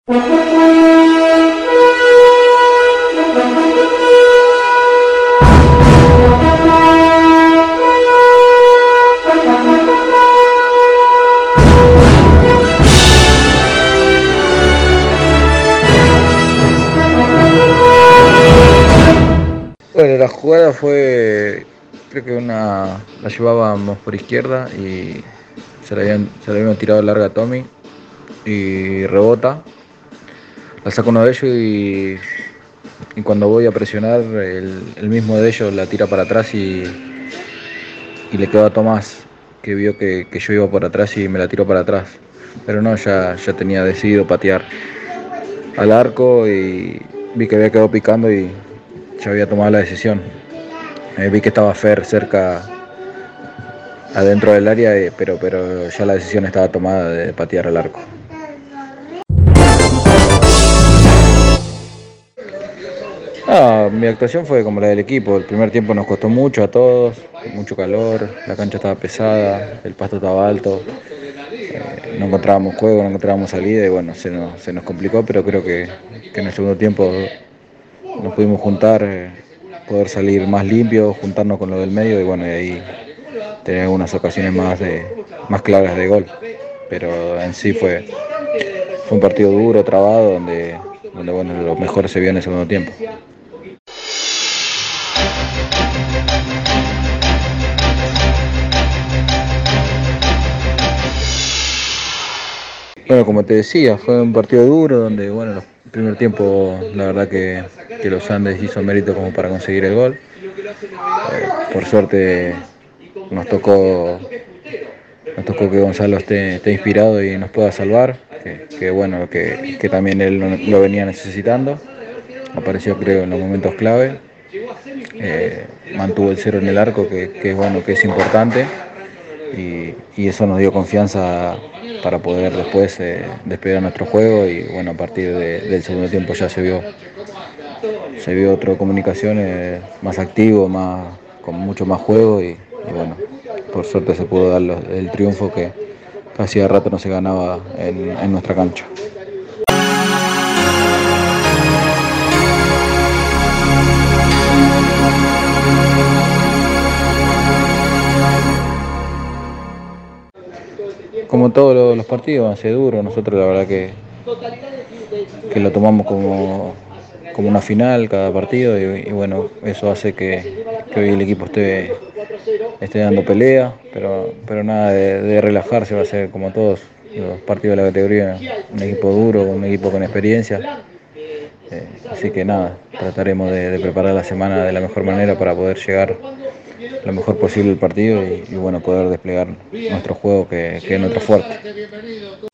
Bueno, la jugada fue, creo que la llevábamos por izquierda y se la habían tirado larga a Tommy y rebota, la saca uno de ellos y cuando voy a presionar el mismo de ellos la tira para atrás y le quedó a Tomás, que vio que yo iba por atrás y me la tiró para atrás, pero no, ya tenía decidido patear al arco y vi que había quedado picando y ya había tomado la decisión. Vi que estaba Fer cerca adentro del área, pero ya la decisión estaba tomada de patear al arco. Mi actuación fue como la del equipo. El primer tiempo nos costó mucho a todos, mucho calor, la cancha estaba pesada, el pasto estaba alto, no encontrábamos juego, no encontrábamos salida y bueno, se nos complicó, pero creo que en el segundo tiempo nos pudimos juntar, poder salir más limpios, juntarnos con lo del medio y bueno, y ahí tener algunas ocasiones más claras de gol. Pero en sí fue un partido duro, trabado, donde bueno, lo mejor se vio en el segundo tiempo. Bueno, como te decía, fue un partido duro donde, bueno, el primer tiempo la verdad que los Andes hizo mérito como para conseguir el gol. Por suerte nos tocó, nos tocó que Gonzalo esté inspirado y nos pueda salvar, que bueno, que también él lo venía necesitando. Apareció creo en los momentos clave. Mantuvo el cero en el arco, que es bueno, que es importante. Y eso nos dio confianza para poder después despegar nuestro juego y bueno, a partir del segundo tiempo ya se vio otra comunicación más activo, con mucho más juego y bueno, por suerte se pudo dar el triunfo que hacía rato no se ganaba en nuestra cancha. Como todos los partidos van a ser duros, nosotros la verdad que lo tomamos como una final cada partido y bueno, eso hace que hoy el equipo esté dando pelea, pero nada de relajarse, va a ser como todos los partidos de la categoría, un equipo duro, un equipo con experiencia, así que nada, trataremos de preparar la semana de la mejor manera para poder llegar lo mejor posible al partido y bueno, poder desplegar nuestro juego que es nuestro fuerte.